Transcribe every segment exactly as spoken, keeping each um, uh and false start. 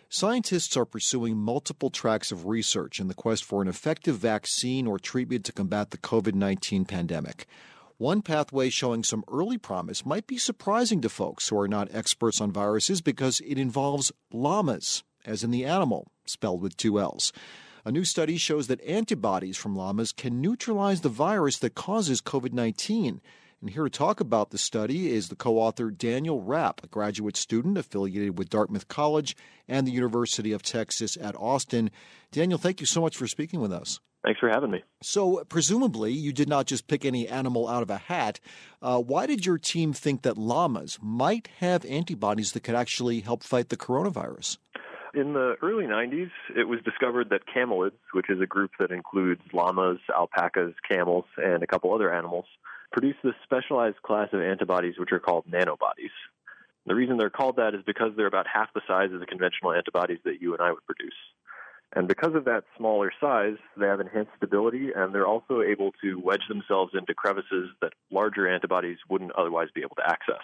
Scientists are pursuing multiple tracks of research in the quest for an effective vaccine or treatment to combat the covid nineteen pandemic. One pathway showing some early promise might be surprising to folks who are not experts on viruses because it involves llamas, as in the animal, spelled with two L's. A new study shows that antibodies from llamas can neutralize the virus that causes covid nineteen. And here to talk about the study is the co-author Daniel Rapp, a graduate student affiliated with Dartmouth College and the University of Texas at Austin. Daniel, thank you so much for speaking with us. Thanks for having me. So, presumably, you did not just pick any animal out of a hat. Uh, why did your team think that llamas might have antibodies that could actually help fight the coronavirus? In the early nineties, it was discovered that camelids, which is a group that includes llamas, alpacas, camels, and a couple other animals, produce this specialized class of antibodies which are called nanobodies. The reason they're called that is because they're about half the size of the conventional antibodies that you and I would produce. And because of that smaller size, they have enhanced stability, and they're also able to wedge themselves into crevices that larger antibodies wouldn't otherwise be able to access.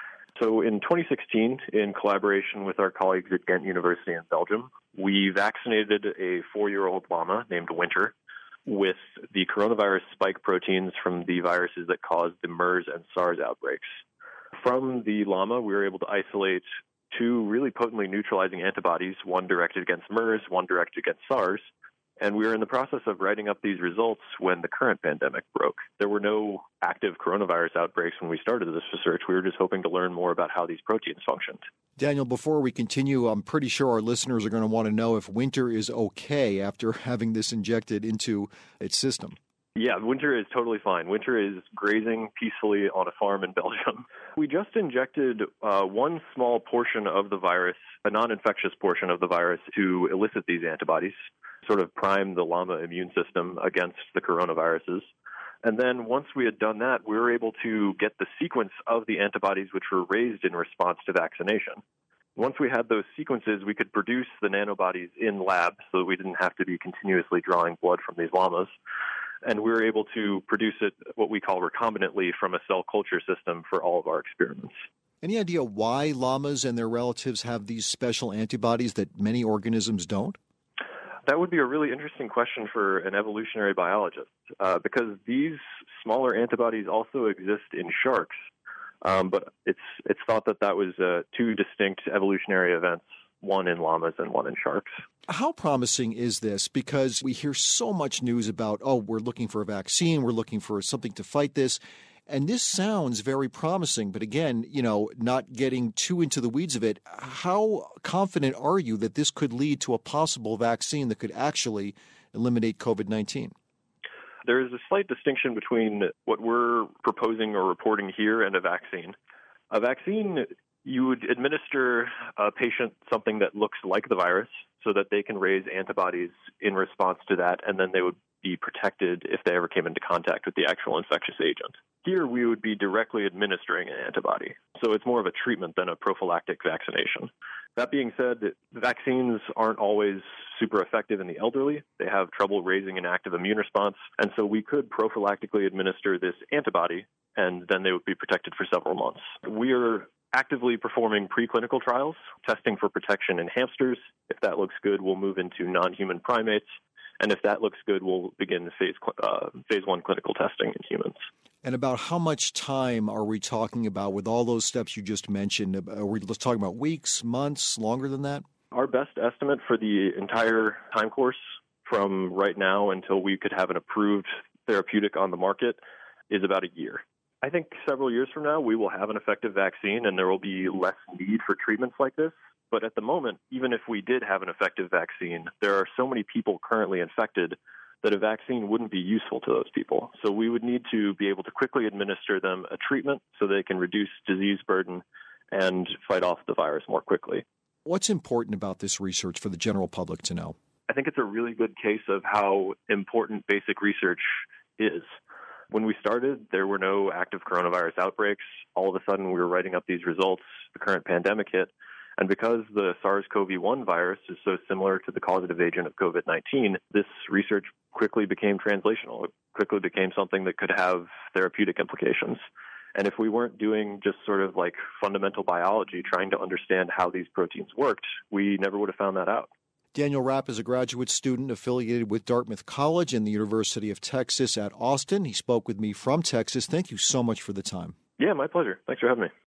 So in twenty sixteen, in collaboration with our colleagues at Ghent University in Belgium, we vaccinated a four-year-old llama named Winter with the coronavirus spike proteins from the viruses that caused the MERS and SARS outbreaks. From the llama, we were able to isolate two really potently neutralizing antibodies, one directed against MERS, one directed against SARS, and we were in the process of writing up these results when the current pandemic broke. There were no active coronavirus outbreaks when we started this research. We were just hoping to learn more about how these proteins functioned. Daniel, before we continue, I'm pretty sure our listeners are going to want to know if Winter is okay after having this injected into its system. Yeah, Winter is totally fine. Winter is grazing peacefully on a farm in Belgium. We just injected uh, one small portion of the virus, a non-infectious portion of the virus, to elicit these antibodies, sort of prime the llama immune system against the coronaviruses. And then once we had done that, we were able to get the sequence of the antibodies which were raised in response to vaccination. Once we had those sequences, we could produce the nanobodies in lab so that we didn't have to be continuously drawing blood from these llamas. And we were able to produce it what we call recombinantly from a cell culture system for all of our experiments. Any idea why llamas and their relatives have these special antibodies that many organisms don't? That would be a really interesting question for an evolutionary biologist, uh, because these smaller antibodies also exist in sharks, um, but it's it's thought that that was uh, two distinct evolutionary events, one in llamas and one in sharks. How promising is this? Because we hear so much news about, oh, we're looking for a vaccine, we're looking for something to fight this. And this sounds very promising, but again, you know, not getting too into the weeds of it, how confident are you that this could lead to a possible vaccine that could actually eliminate covid nineteen? There is a slight distinction between what we're proposing or reporting here and a vaccine. A vaccine, you would administer a patient something that looks like the virus so that they can raise antibodies in response to that, and then they would be protected if they ever came into contact with the actual infectious agent. Here, we would be directly administering an antibody. So it's more of a treatment than a prophylactic vaccination. That being said, vaccines aren't always super effective in the elderly. They have trouble raising an active immune response. And so we could prophylactically administer this antibody, and then they would be protected for several months. We are actively performing preclinical trials, testing for protection in hamsters. If that looks good, we'll move into non-human primates. And if that looks good, we'll begin phase uh, phase one clinical testing in humans. And about how much time are we talking about with all those steps you just mentioned? Are we talking about weeks, months, longer than that? Our best estimate for the entire time course from right now until we could have an approved therapeutic on the market is about a year. I think several years from now, we will have an effective vaccine and there will be less need for treatments like this. But at the moment, even if we did have an effective vaccine, there are so many people currently infected that a vaccine wouldn't be useful to those people. So we would need to be able to quickly administer them a treatment so they can reduce disease burden and fight off the virus more quickly. What's important about this research for the general public to know? I think it's a really good case of how important basic research is. When we started, there were no active coronavirus outbreaks. All of a sudden, we were writing up these results. The current pandemic hit. And because the SARS CoV one virus is so similar to the causative agent of covid nineteen, this research quickly became translational. It quickly became something that could have therapeutic implications. And if we weren't doing just sort of like fundamental biology, trying to understand how these proteins worked, we never would have found that out. Daniel Rapp is a graduate student affiliated with Dartmouth College and the University of Texas at Austin. He spoke with me from Texas. Thank you so much for the time. Yeah, my pleasure. Thanks for having me.